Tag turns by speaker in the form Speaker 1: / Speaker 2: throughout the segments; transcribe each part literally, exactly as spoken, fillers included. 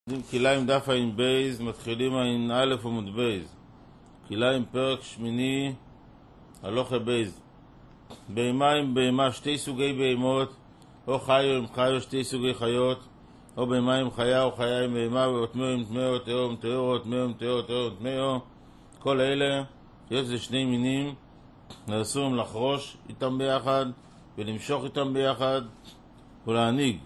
Speaker 1: כליים דף עין בייז, מתחילים עין א' עמוד בייז. כליים פרק שמיני, הלוכה בייז. בהמה עם בהמה, שתי סוגי בהמות, או חיו עם חיו, שתי סוגי חיות, או בהמה עם חיה, או חיה עם בהמה, או טמאו עם טמאו, טהור עם טהור, או טמאו עם טהור, טהור עם טמאו. כל אלה, יש זה שני מינים, אסור לחרוש איתם ביחד, ולמשוך איתם ביחד, ולהניג.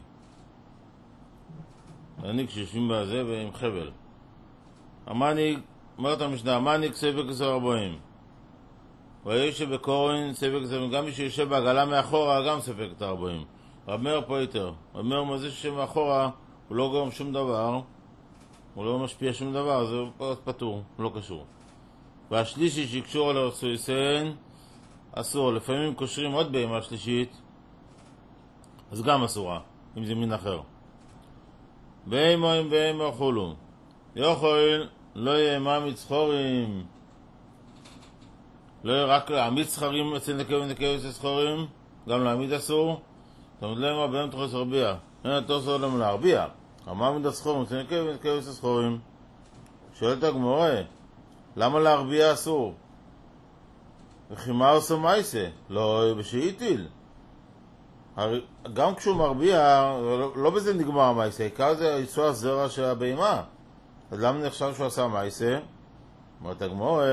Speaker 1: להניג שיושבים בזה ועם חבל. המניג, אומרת המשנה, המניג ספק עשר ארבעים. ויושב בקורן ספק עשר, גם מי שיושב בעגלה מאחורה, גם ספק עשר ארבעים. רב מאיר פה יותר. רב מאיר מה זה שיושב מאחורה, הוא לא גורם שום דבר, הוא לא משפיע שום דבר, זה פטור, הוא לא קשור. והשלישי שקשור על הרצויסן, אסור. לפעמים קושרים עוד בהמה שלישית, אז גם אסורה, אם זה מין אחר. בהמה עם בהמה חולו. יוכל לא יאמה מצחורים. לא רק להעמיד זכרים אצל נקב ונקב אצל זכורים, גם להעמיד אסור. תמיד לא יאמר בהם תחוס הרביע. אין התוסר להם להרביע. המעמיד הזכורים אצל נקב ונקב אצל זכורים. שואלת הגמורה, למה להרביע אסור? וכי מה עושה מייסה? לא בשאיטיל. גם כשהוא מרביע, לא בזה נגמר המייסה, עיקר זה ייצוא הזרע של הבהמה. אז למה נחשב שהוא עשה מייסה? אומרת הגמורה,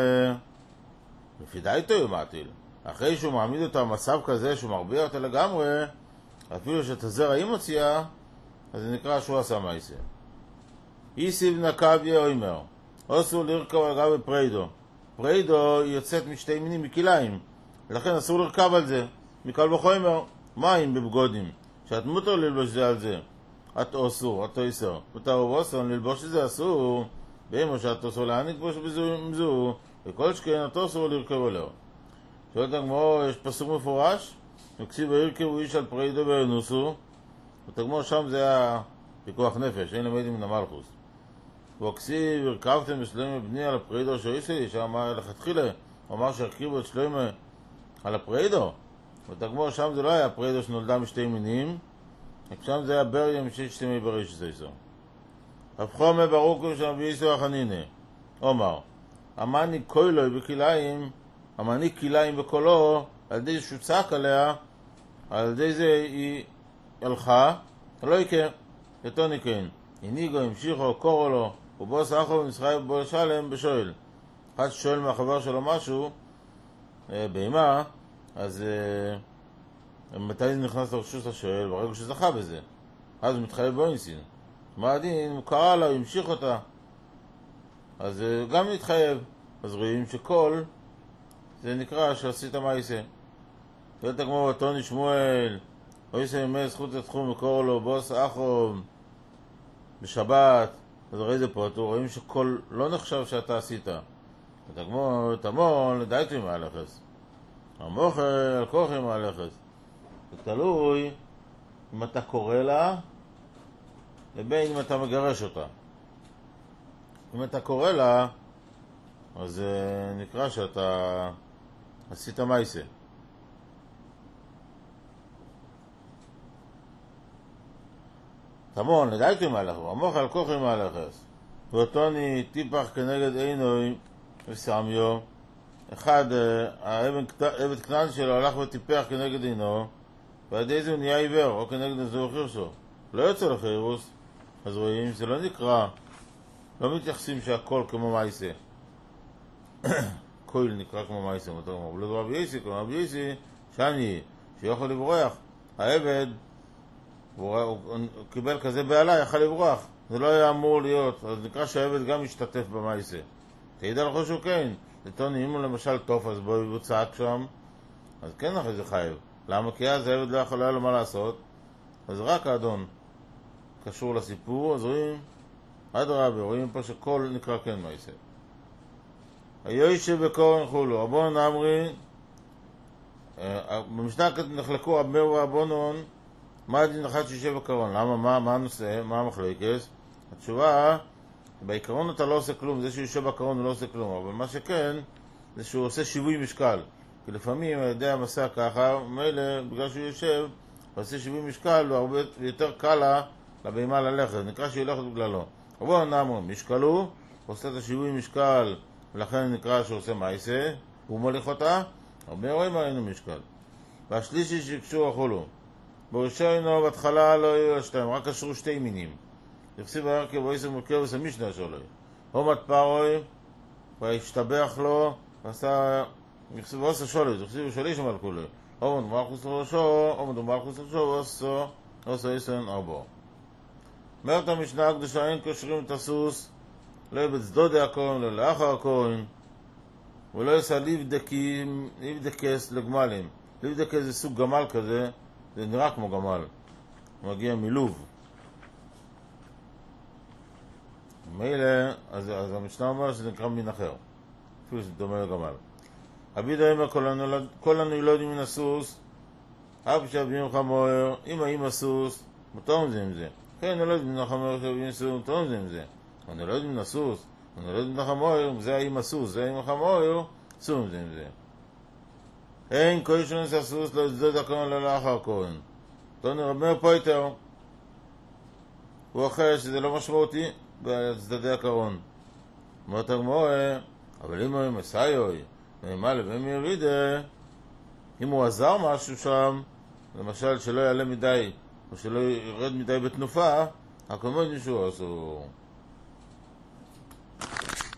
Speaker 1: לפי דעתו יומטיל. אחרי שהוא מעמיד אותה במצב כזה שהוא מרביע אותה לגמרי, אפילו שאת הזרע היא מוציאה, אז זה נקרא שהוא עשה מייסה. איסיב נקביה אוימר, אסור לרכב על גבי פריידו. פריידו יוצאת משתי מינים מכליים, ולכן אסור לרכב על זה. מקל וחומר, מים בבגודים, שאת מותר ללבוש זה על זה. את אסור, את אסור. ותאו אסור, ללבוש זה אסור, באמו שאת אסור להעניק בו שבזו, וכל שכן את אסור לרכב עליו. שואלת הגמור, יש פסוק מפורש, וכסיב הרכבו איש על פריידו ואנוסו, ותגמור שם זה היה פיקוח נפש, אין למדים מן המלכוס. וכסיב הרכבתם בשלמה בני על הפריידו שאיסי, שאמר לכתחילה, הוא אמר שהרכיבו את שלמה על הפריידו, ותגמור שם זה לא היה פריידו שנולדה משתי מינים, שם זה היה בריה משש שתמי בריש סייסו. הפכומה ברוקו שם ואיסו החנינה, אומר, המניק קוילוי בכליים, המניק כליים בקולו, על ידי שהוא צעק עליה, על ידי זה היא הלכה, לא יקר, יתוני כן, הניגו, המשיכו, קורו לו, ובו סחו ומשחי ובו שלם בשואל. אחד שואל מהחבר שלו משהו, בהמה, אז מתי זה נכנס לרשות השואל? ברגע שזכה בזה. אז הוא מתחייב באינסין. מה הדין? הוא קרא לה, הוא המשיך אותה. אז גם מתחייב. אז רואים שכל, זה נקרא שעשית מייסה. זה תגמור בתוני שמואל, אוי סיימי זכות לתחום וקורו לו, בוס אחו, בשבת. אז הרי זה פה, אתם רואים שכל לא נחשב שאתה עשית. ותגמור, תמון, לדייתי מהלכס. המוכל, על כוחי מהלכס. זה תלוי אם אתה קורא לה, לבין אם אתה מגרש אותה. אם אתה קורא לה, אז זה נקרא שאתה עשית מייסה. תמון, לדייתי מהלכס. המוכל, על כוחי מהלכס. ואותוני טיפח כנגד עינוי וסמיו. אחד, העבד כנען שלו הלך וטיפח כנגד עינו, ועד איזה הוא נהיה עיוור, או כנגד איזו חירשו. לא יוצא לחירוס, אז רואים, זה לא נקרא, לא מתייחסים שהכל כמו מייסה. קויל נקרא כמו מייסה, מותר אומר, ולא רבי יסי, כמו רבי יסי, שאני, שיוכל לברוח. העבד, הוא קיבל כזה בעלה, יכל לברוח. זה לא היה אמור להיות, אז נקרא שהעבד גם משתתף במייסה. תעיד על חושו כן. לטוני, אם הוא למשל טוב, אז בואי הוא צעק שם, אז כן אחרי זה חייב. למה? כי אז העבד לא יכול היה לו מה לעשות, אז רק האדון קשור לסיפור, אז רואים, עד רבי, רואים פה שכל נקרא כן מייסה. היושב בקורן חולו, אבון אמרי, במשנה נחלקו אבמר ואבונון, מה הדין אחד שישב בקרון? למה? מה, מה הנושא? מה המחלוקת? התשובה, בעיקרון אתה לא עושה כלום, זה שהוא יושב בקרון הוא לא עושה כלום, אבל מה שכן, זה שהוא עושה שיווי משקל. כי לפעמים, על ידי המסע ככה, מילא, בגלל שהוא יושב, הוא עושה שיווי משקל, הוא הרבה יותר קל לה לבהמה ללכת, נקרא שהיא הולכת בגללו. אבל נאמר משקלו, עושה את השיווי משקל, ולכן נקרא שעושה מייסה, הוא מוליך אותה, הרבה רואים ראינו משקל. והשלישי שקשור אכולו. בראשונו בהתחלה לא היו השתיים, רק קשרו שתי מינים. יחסיב הרכב ואיסר מורכבוס המשנה שלו. הומת פרוי, והשתבח לו, ועשה, יחסיב ועושה שולש, יחסיב שוליש המלכולו. הומת מלכוס לראשו, הומת מלכוס לראשו, ועושה, ועושה איסרן ארבו. אומרת המשנה הקדושה, אין קושרים את הסוס, לא יהיה בצדודי הכהן, לא לאחר הכהן, ולא יעשה לבדקים, לבדקס לגמלים. לבדקס זה סוג גמל כזה, זה נראה כמו גמל. הוא מגיע מלוב. מילא, אז, אז המשנה אומר שזה נקרא מין אחר. אפילו שזה דומה לגמל. אבידו אמר כל הנולדים מן הסוס, אף שאבים חמור, אם האם הסוס, מותר עם זה עם זה. כן, נולד מן החמור שאבים הסוס, מותר עם זה עם זה. הנולד מן הסוס, הנולד מן החמור, זה האם הסוס, זה האם החמור, סור עם זה עם זה. אין כל שונס הסוס לא יצדוד הכהן לא לאחר כהן. תונו רב פויטר, הוא אחר שזה לא משמעותי בצדדי הקרון. אומרת הגמרא, אבל אם הוא מסייוי, מה לבן מירידה, אם הוא עזר משהו שם, למשל שלא יעלה מדי, או שלא ירד מדי בתנופה, הכמות מישהו אסור.